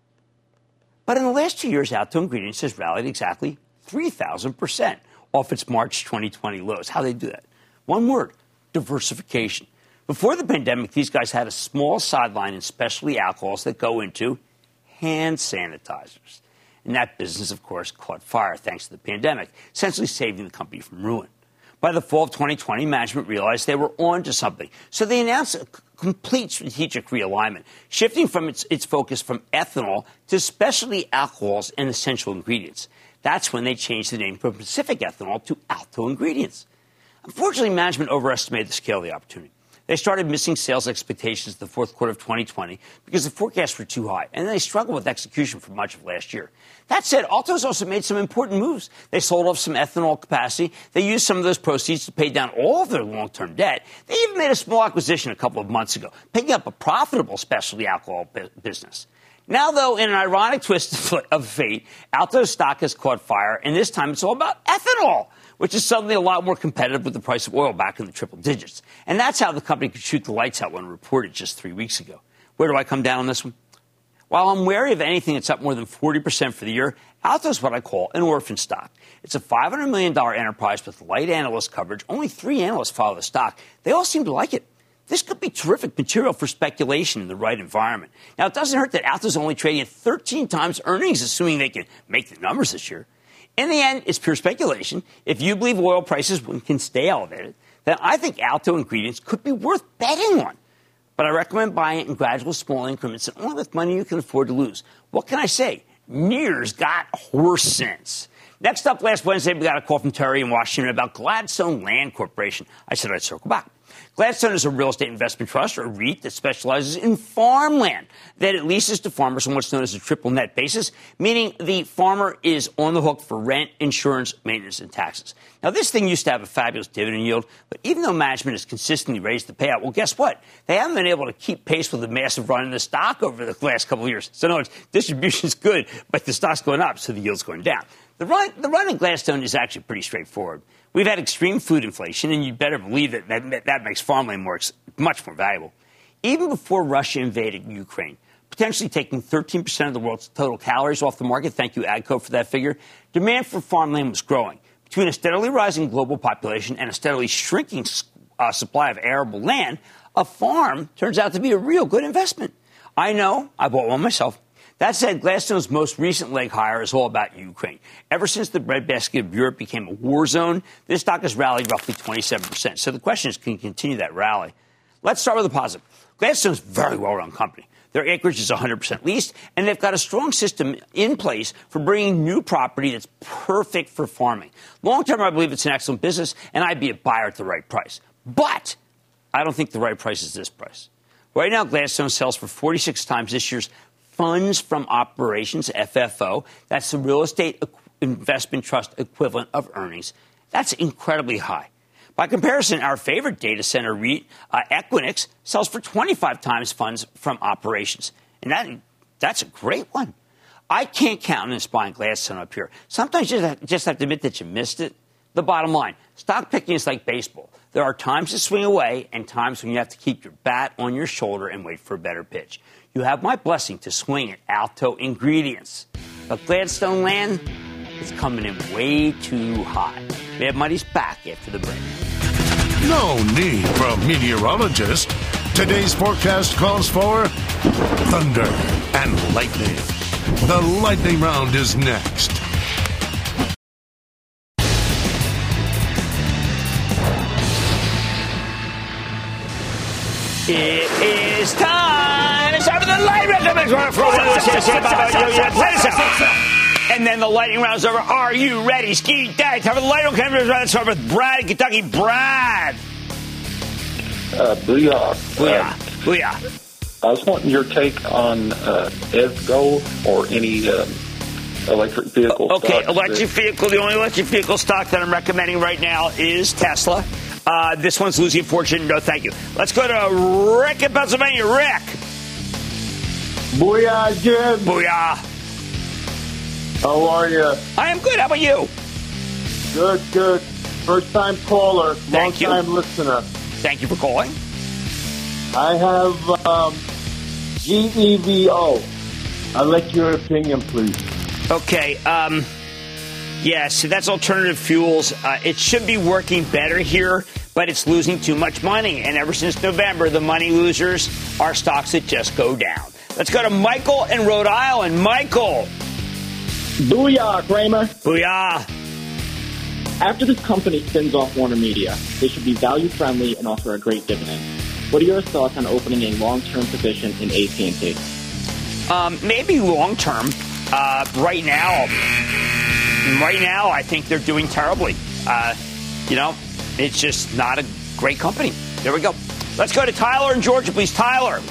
[SPEAKER 4] But in the last two years, Alto Ingredients has rallied exactly three thousand percent off its March twenty twenty lows. How they do that? One word: diversification. Before the pandemic, these guys had a small sideline in specialty alcohols that go into hand sanitizers. And that business, of course, caught fire thanks to the pandemic, essentially saving the company from ruin. By the fall of twenty twenty, management realized they were on to something. So they announced a complete strategic realignment, shifting from its, its focus from ethanol to specialty alcohols and essential ingredients. That's when they changed the name from Pacific Ethanol to Alto Ingredients. Unfortunately, management overestimated the scale of the opportunity. They started missing sales expectations in the fourth quarter of twenty twenty because the forecasts were too high, and they struggled with execution for much of last year. That said, Alto's also made some important moves. They sold off some ethanol capacity. They used some of those proceeds to pay down all of their long-term debt. They even made a small acquisition a couple of months ago, picking up a profitable specialty alcohol bu- business. Now, though, in an ironic twist of fate, Alto's stock has caught fire, and this time it's all about ethanol, which is suddenly a lot more competitive with the price of oil back in the triple digits. And that's how the company could shoot the lights out when reported just three weeks ago. Where do I come down on this one? While I'm wary of anything that's up more than forty percent for the year, Alto's what I call an orphan stock. It's a five hundred million dollars enterprise with light analyst coverage. Only three analysts follow the stock. They all seem to like it. This could be terrific material for speculation in the right environment. Now, it doesn't hurt that Alto's only trading at thirteen times earnings, assuming they can make the numbers this year. In the end, it's pure speculation. If you believe oil prices can stay elevated, then I think Alto Ingredients could be worth betting on. But I recommend buying it in gradual small increments and only with money you can afford to lose. What can I say? Near's got horse sense. Next up, last Wednesday, we got a call from Terry in Washington about Gladstone Land Corporation. I said I'd circle back. Gladstone is a real estate investment trust, or REIT, that specializes in farmland that it leases to farmers on what's known as a triple net basis, meaning the farmer is on the hook for rent, insurance, maintenance, and taxes. Now, this thing used to have a fabulous dividend yield, but even though management has consistently raised the payout, well, guess what? They haven't been able to keep pace with the massive run in the stock over the last couple of years. So, in other words, distribution's good, but the stock's going up, so the yield's going down. The run, the run in Gladstone is actually pretty straightforward. We've had extreme food inflation, and you better believe that that, that makes farmland more, much more valuable. Even before Russia invaded Ukraine, potentially taking thirteen percent of the world's total calories off the market, thank you, AGCO, for that figure, demand for farmland was growing. Between a steadily rising global population and a steadily shrinking uh, supply of arable land, a farm turns out to be a real good investment. I know, I bought one myself. That said, Gladstone's most recent leg higher is all about Ukraine. Ever since the breadbasket of Europe became a war zone, this stock has rallied roughly twenty-seven percent. So the question is, can you continue that rally? Let's start with the positive. Gladstone's a very well-run company. Their acreage is one hundred percent leased, and they've got a strong system in place for bringing new property that's perfect for farming. Long-term, I believe it's an excellent business, and I'd be a buyer at the right price. But I don't think the right price is this price. Right now, Gladstone sells for forty-six times this year's funds from operations, F F O. That's the real estate investment trust equivalent of earnings. That's incredibly high. By comparison, our favorite data center REIT, uh, Equinix, sells for twenty-five times funds from operations. And that that's a great one. I can't countenance buying Gladstone up here. Sometimes you just have, just have to admit that you missed it. The bottom line, stock picking is like baseball. There are times to swing away and times when you have to keep your bat on your shoulder and wait for a better pitch. You have my blessing to swing at Alto Ingredients. But Gladstone land is coming in way too high. We have Money's back after the break.
[SPEAKER 7] No need for a meteorologist. Today's forecast calls for thunder and lightning. The lightning round is next.
[SPEAKER 4] It is time. It's time for the lightning round. And then the lightning round is over. Are you ready? Ski Daddy. Time for the lightning round. Let's start with Brad in Kentucky. Brad.
[SPEAKER 14] Uh, booyah.
[SPEAKER 4] Booyah.
[SPEAKER 14] Uh,
[SPEAKER 4] booyah.
[SPEAKER 14] I was wanting your take on uh, EVgo or any um, electric vehicle
[SPEAKER 4] Okay,
[SPEAKER 14] stock
[SPEAKER 4] electric vehicle. The only electric vehicle stock that I'm recommending right now is Tesla. Uh, this one's losing fortune. No, thank you. Let's go to Rick in Pennsylvania. Rick.
[SPEAKER 15] Booyah, Jim.
[SPEAKER 4] Booyah.
[SPEAKER 15] How are you?
[SPEAKER 4] I am good. How about you?
[SPEAKER 15] Good, good. First time caller.
[SPEAKER 4] Thank
[SPEAKER 15] long
[SPEAKER 4] you.
[SPEAKER 15] time listener.
[SPEAKER 4] Thank you for calling.
[SPEAKER 15] I have um, G E V O. I'd like your opinion, please.
[SPEAKER 4] Okay. Um, yeah, so that's alternative fuels. Uh, it should be working better here, but it's losing too much money. And ever since November, the money losers are stocks that just go down. Let's go to Michael in Rhode Island. Michael.
[SPEAKER 16] Booyah, Kramer.
[SPEAKER 4] Booyah.
[SPEAKER 16] After this company spins off Warner Media, they should be value-friendly and offer a great dividend. What are your thoughts on opening a long-term position in A T and T?
[SPEAKER 4] Um, maybe long-term. Uh, right now, right now, I think they're doing terribly. Uh, you know, it's just not a great company. There we go. Let's go to Tyler in Georgia, please. Tyler.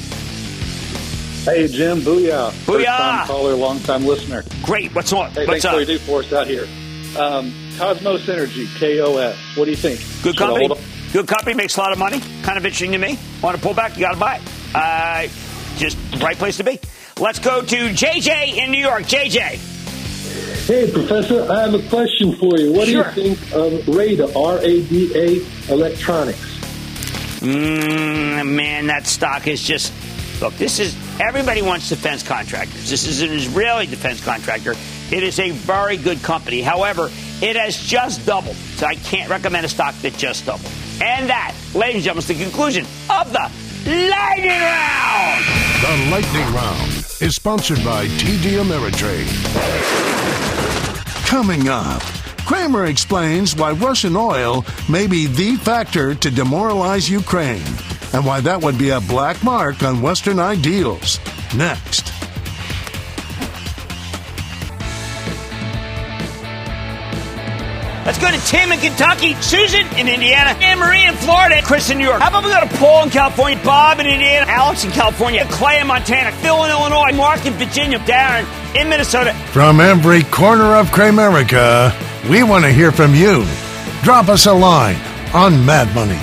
[SPEAKER 17] Hey, Jim. Booyah.
[SPEAKER 4] Booyah.
[SPEAKER 17] First-time caller, long-time listener.
[SPEAKER 4] Great. What's on?
[SPEAKER 17] Hey,
[SPEAKER 4] What's
[SPEAKER 17] thanks
[SPEAKER 4] up?
[SPEAKER 17] for what you do for us out here. Um, Cosmos Energy, K O S. What do you think?
[SPEAKER 4] Good
[SPEAKER 17] Should I
[SPEAKER 4] company.
[SPEAKER 17] hold on?
[SPEAKER 4] Good company. Makes a lot of money. Kind of interesting to me. Want to pull back? You got to buy it. Uh, just the right place to be. Let's go to J J in New York. J J.
[SPEAKER 18] Hey, Professor, I have a question for you. What
[SPEAKER 4] Sure.
[SPEAKER 18] do you think of RADA, R A D A Electronics?
[SPEAKER 4] Mm, man, that stock is just... Look, this is... Everybody wants defense contractors. This is an Israeli defense contractor. It is a very good company. However, it has just doubled. So I can't recommend a stock that just doubled. And that, ladies and gentlemen, is the conclusion of the Lightning Round.
[SPEAKER 7] The Lightning Round is sponsored by T D Ameritrade. Coming up, Kramer explains why Russian oil may be the factor to demoralize Ukraine and why that would be a black mark on Western ideals. Next.
[SPEAKER 4] Let's go to Tim in Kentucky, Susan in Indiana, Anne Marie in Florida, Chris in New York. How about we go to Paul in California, Bob in Indiana, Alex in California, Clay in Montana, Phil in Illinois, Mark in Virginia, Darren in Minnesota.
[SPEAKER 7] From every corner of Kramerica, we want to hear from you. Drop us a line on Mad Money.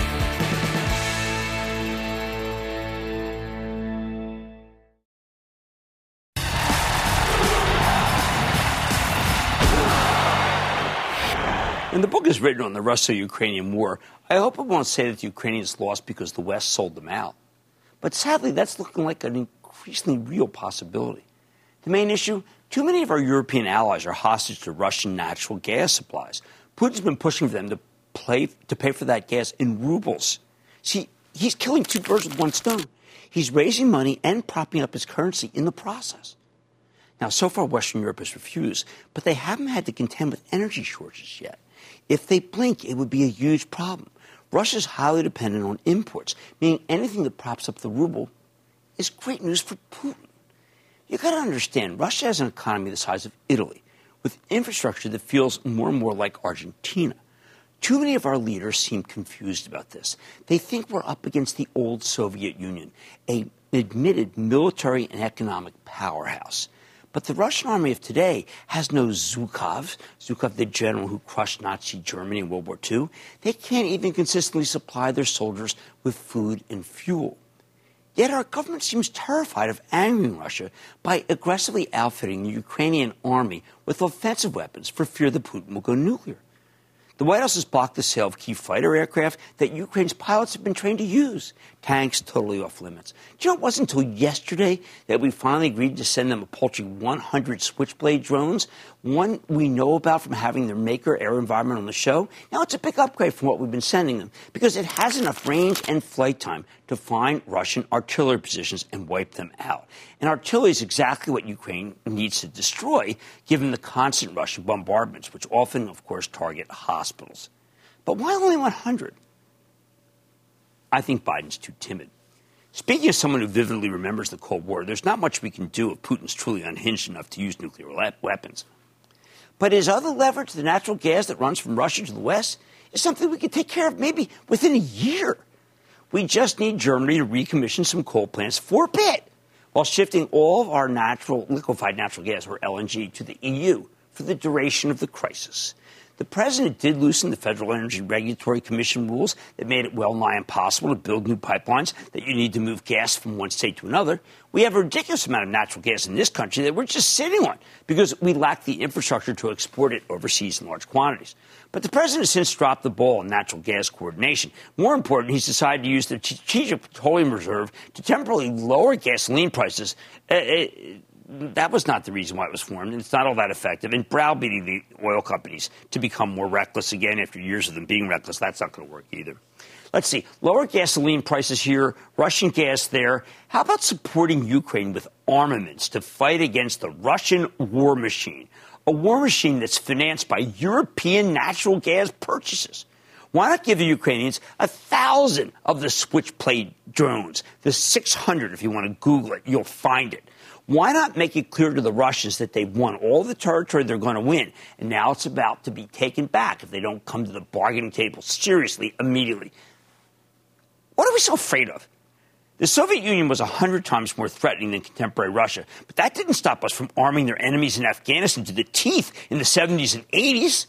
[SPEAKER 4] When the book is written on the Russo-Ukrainian war, I hope it won't say that the Ukrainians lost because the West sold them out. But sadly, that's looking like an increasingly real possibility. The main issue, too many of our European allies are hostage to Russian natural gas supplies. Putin's been pushing for them to, play, to pay for that gas in rubles. See, he's killing two birds with one stone. He's raising money and propping up his currency in the process. Now, so far, Western Europe has refused, but they haven't had to contend with energy shortages yet. If they blink, it would be a huge problem. Russia's highly dependent on imports, meaning anything that props up the ruble is great news for Putin. You've got to understand, Russia has an economy the size of Italy, with infrastructure that feels more and more like Argentina. Too many of our leaders seem confused about this. They think we're up against the old Soviet Union, an admitted military and economic powerhouse. But the Russian army of today has no Zhukov, Zhukov the general who crushed Nazi Germany in World War Two. They can't even consistently supply their soldiers with food and fuel. Yet our government seems terrified of angering Russia by aggressively outfitting the Ukrainian army with offensive weapons for fear that Putin will go nuclear. The White House has blocked the sale of key fighter aircraft that Ukraine's pilots have been trained to use. Tanks totally off limits. Do you know, it wasn't until yesterday that we finally agreed to send them a paltry one hundred Switchblade drones, one we know about from having their maker, AeroVironment, on the show. Now it's a big upgrade from what we've been sending them because it has enough range and flight time to find Russian artillery positions and wipe them out. And artillery is exactly what Ukraine needs to destroy, given the constant Russian bombardments, which often, of course, target hospitals. But why only one hundred? I think Biden's too timid. Speaking as someone who vividly remembers the Cold War, there's not much we can do if Putin's truly unhinged enough to use nuclear weapons. But his other leverage, the natural gas that runs from Russia to the West, is something we can take care of maybe within a year. We just need Germany to recommission some coal plants for a bit, while shifting all of our natural, liquefied natural gas, or L N G, to the E U for the duration of the crisis. The president did loosen the Federal Energy Regulatory Commission rules that made it well nigh impossible to build new pipelines that you need to move gas from one state to another. We have a ridiculous amount of natural gas in this country that we're just sitting on because we lack the infrastructure to export it overseas in large quantities. But the president has since dropped the ball on natural gas coordination. More important, he's decided to use the Strategic Petroleum Reserve to temporarily lower gasoline prices. Uh, it, That was not the reason why it was formed, and it's not all that effective. And browbeating the oil companies to become more reckless again after years of them being reckless, that's not going to work either. Let's see. Lower gasoline prices here, Russian gas there. How about supporting Ukraine with armaments to fight against the Russian war machine, a war machine that's financed by European natural gas purchases? Why not give the Ukrainians a thousand of the Switchblade drones, the six hundred if you want to Google it, you'll find it. Why not make it clear to the Russians that they've won all the territory they're going to win, and now it's about to be taken back if they don't come to the bargaining table seriously immediately? What are we so afraid of? The Soviet Union was a hundred times more threatening than contemporary Russia, but that didn't stop us from arming their enemies in Afghanistan to the teeth in the seventies and eighties.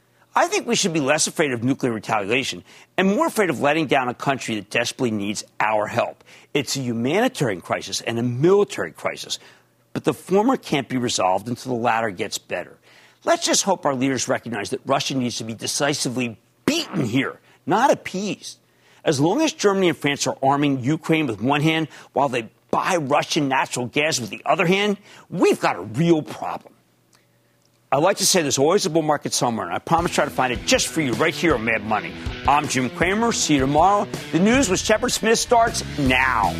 [SPEAKER 4] I think we should be less afraid of nuclear retaliation and more afraid of letting down a country that desperately needs our help. It's a humanitarian crisis and a military crisis, but the former can't be resolved until the latter gets better. Let's just hope our leaders recognize that Russia needs to be decisively beaten here, not appeased. As long as Germany and France are arming Ukraine with one hand while they buy Russian natural gas with the other hand, we've got a real problem. I like to say there's always a bull market somewhere, and I promise to try to find it just for you right here on Mad Money. I'm Jim Cramer. See you tomorrow. The news with Shepard Smith starts now.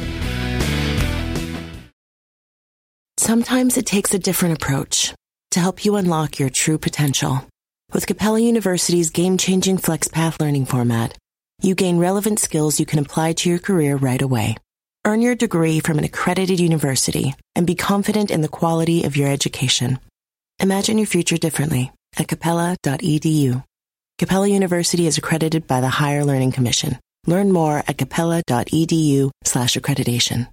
[SPEAKER 10] Sometimes it takes a different approach to help you unlock your true potential. With Capella University's game-changing FlexPath learning format, you gain relevant skills you can apply to your career right away. Earn your degree from an accredited university and be confident in the quality of your education. Imagine your future differently at capella dot e d u. Capella University is accredited by the Higher Learning Commission. Learn more at capella dot e d u slash accreditation.